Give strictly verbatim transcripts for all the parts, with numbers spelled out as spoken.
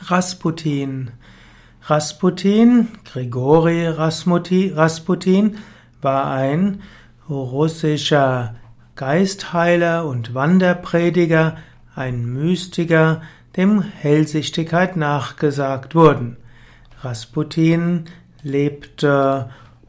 Rasputin. Rasputin, Grigori Rasputin, war ein russischer Geistheiler und Wanderprediger, ein Mystiker, dem Hellsichtigkeit nachgesagt wurden. Rasputin lebte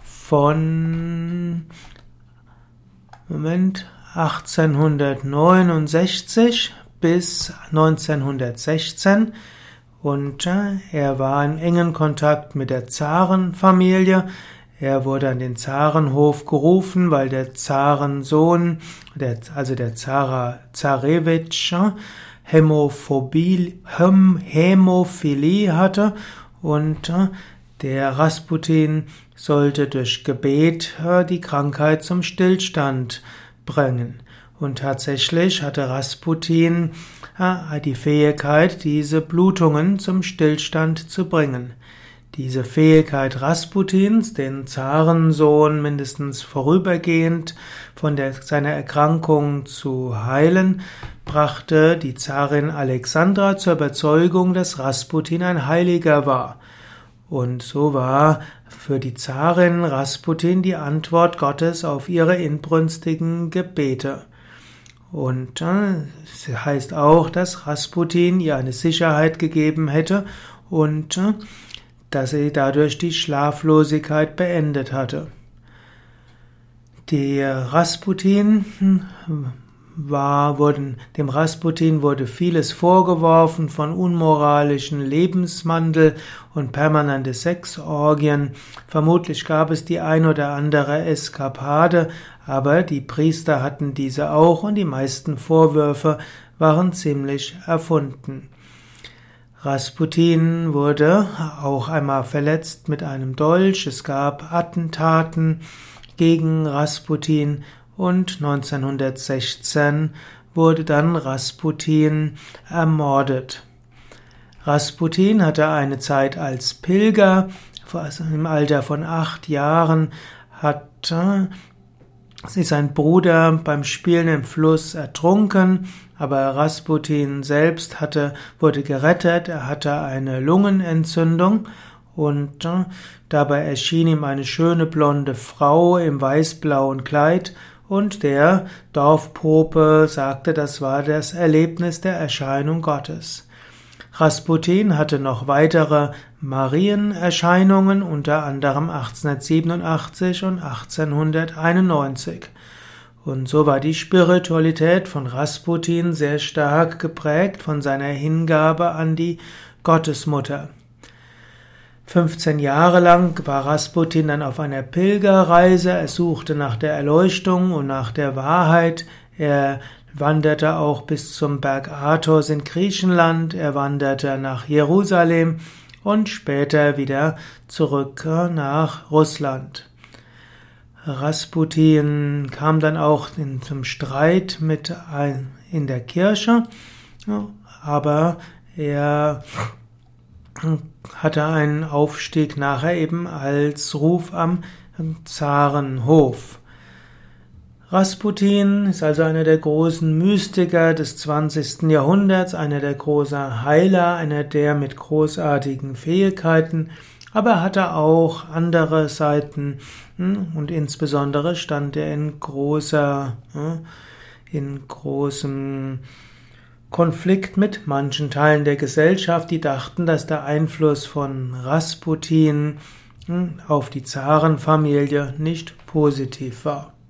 von Moment, achtzehnhundertneunundsechzig bis neunzehnhundertsechzehn und er war in engen Kontakt mit der Zarenfamilie. Er wurde an den Zarenhof gerufen, weil der Zarensohn, der, also der Zara, Zarewitsch, Hämophobie, Hämophilie hatte und der Rasputin sollte durch Gebet die Krankheit zum Stillstand bringen. Und tatsächlich hatte Rasputin die Fähigkeit, diese Blutungen zum Stillstand zu bringen. Diese Fähigkeit Rasputins, den Zarensohn mindestens vorübergehend von der, seiner Erkrankung zu heilen, brachte die Zarin Alexandra zur Überzeugung, dass Rasputin ein Heiliger war. Und so war für die Zarin Rasputin die Antwort Gottes auf ihre inbrünstigen Gebete. Und es äh, heißt auch, dass Rasputin ihr eine Sicherheit gegeben hätte und äh, dass sie dadurch die Schlaflosigkeit beendet hatte. Die Rasputin war, wurden, dem Rasputin wurde vieles vorgeworfen von unmoralischen Lebenswandel und permanente Sexorgien. Vermutlich gab es die ein oder andere Eskapade, aber die Priester hatten diese auch und die meisten Vorwürfe waren ziemlich erfunden. Rasputin wurde auch einmal verletzt mit einem Dolch. Es gab Attentaten gegen Rasputin und neunzehnhundertsechzehn wurde dann Rasputin ermordet. Rasputin hatte eine Zeit als Pilger, also im Alter von acht Jahren hat ist sein Bruder beim Spielen im Fluss ertrunken, aber Rasputin selbst hatte, wurde gerettet, er hatte eine Lungenentzündung und äh, dabei erschien ihm eine schöne blonde Frau im weißblauen Kleid und der Dorfpope sagte, das war das Erlebnis der Erscheinung Gottes. Rasputin hatte noch weitere Marienerscheinungen, unter anderem achtzehnhundertsiebenundachtzig und achtzehnhunderteinundneunzig. Und so war die Spiritualität von Rasputin sehr stark geprägt von seiner Hingabe an die Gottesmutter. fünfzehn Jahre lang war Rasputin dann auf einer Pilgerreise, er suchte nach der Erleuchtung und nach der Wahrheit, er wanderte auch bis zum Berg Athos in Griechenland, er wanderte nach Jerusalem und später wieder zurück nach Russland. Rasputin kam dann auch in, zum Streit mit ein, in der Kirche, aber er hatte einen Aufstieg nachher eben als Ruf am Zarenhof. Rasputin ist also einer der großen Mystiker des zwanzigsten Jahrhunderts, einer der großen Heiler, einer der mit großartigen Fähigkeiten, aber er hatte auch andere Seiten und insbesondere stand er in großer, in großem Konflikt mit manchen Teilen der Gesellschaft, die dachten, dass der Einfluss von Rasputin auf die Zarenfamilie nicht positiv war.